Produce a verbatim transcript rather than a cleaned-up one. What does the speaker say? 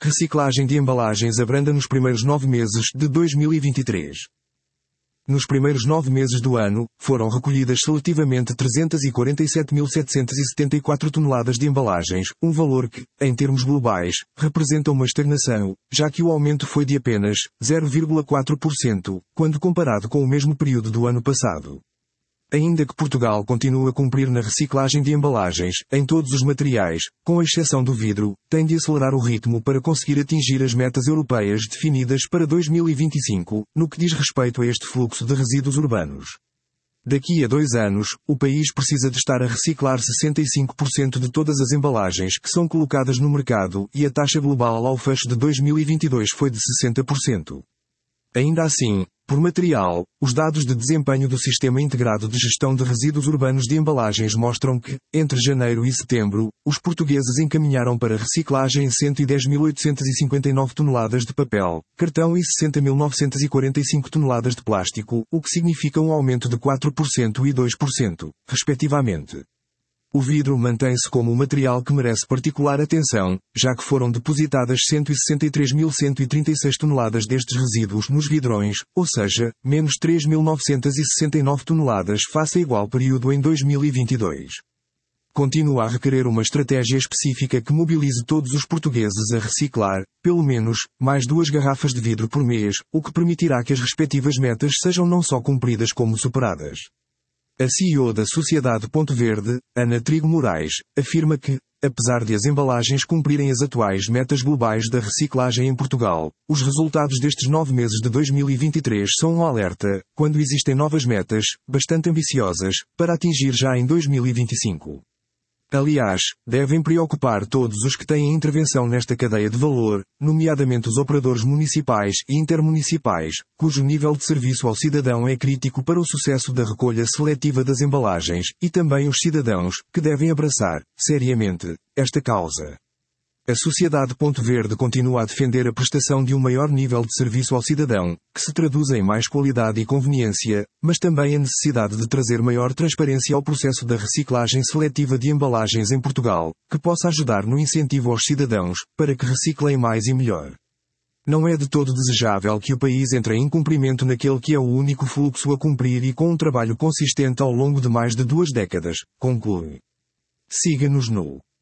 Reciclagem de embalagens abranda nos primeiros nove meses de dois mil e vinte e três. Nos primeiros nove meses do ano, foram recolhidas seletivamente trezentas e quarenta e sete mil setecentas e setenta e quatro toneladas de embalagens, um valor que, em termos globais, representa uma estagnação, já que o aumento foi de apenas zero vírgula quatro por cento, quando comparado com o mesmo período do ano passado. Ainda que Portugal continue a cumprir na reciclagem de embalagens, em todos os materiais, com exceção do vidro, tem de acelerar o ritmo para conseguir atingir as metas europeias definidas para dois mil e vinte e cinco, no que diz respeito a este fluxo de resíduos urbanos. Daqui a dois anos, o país precisa de estar a reciclar sessenta e cinco por cento de todas as embalagens que são colocadas no mercado e a taxa global ao fecho de dois mil e vinte e dois foi de sessenta por cento. Ainda assim, por material, os dados de desempenho do Sistema Integrado de Gestão de Resíduos Urbanos de Embalagens mostram que, entre janeiro e setembro, os portugueses encaminharam para reciclagem cento e dez mil oitocentas e cinquenta e nove toneladas de papel, cartão e sessenta mil novecentas e quarenta e cinco toneladas de plástico, o que significa um aumento de quatro por cento e dois por cento, respectivamente. O vidro mantém-se como o material que merece particular atenção, já que foram depositadas cento e sessenta e três mil cento e trinta e seis toneladas destes resíduos nos vidrões, ou seja, menos três mil novecentas e sessenta e nove toneladas face a igual período em dois mil e vinte e dois. Continua a requerer uma estratégia específica que mobilize todos os portugueses a reciclar, pelo menos, mais duas garrafas de vidro por mês, o que permitirá que as respectivas metas sejam não só cumpridas como superadas. A C E O da Sociedade Ponto Verde, Ana Trigo Moraes, afirma que, apesar de as embalagens cumprirem as atuais metas globais da reciclagem em Portugal, os resultados destes nove meses de dois mil e vinte e três são um alerta, quando existem novas metas, bastante ambiciosas, para atingir já em dois mil e vinte e cinco. Aliás, devem preocupar todos os que têm intervenção nesta cadeia de valor, nomeadamente os operadores municipais e intermunicipais, cujo nível de serviço ao cidadão é crítico para o sucesso da recolha seletiva das embalagens, e também os cidadãos, que devem abraçar, seriamente, esta causa. A Sociedade Ponto Verde continua a defender a prestação de um maior nível de serviço ao cidadão, que se traduz em mais qualidade e conveniência, mas também a necessidade de trazer maior transparência ao processo da reciclagem seletiva de embalagens em Portugal, que possa ajudar no incentivo aos cidadãos, para que reciclem mais e melhor. Não é de todo desejável que o país entre em incumprimento naquele que é o único fluxo a cumprir e com um trabalho consistente ao longo de mais de duas décadas, conclui. Siga-nos no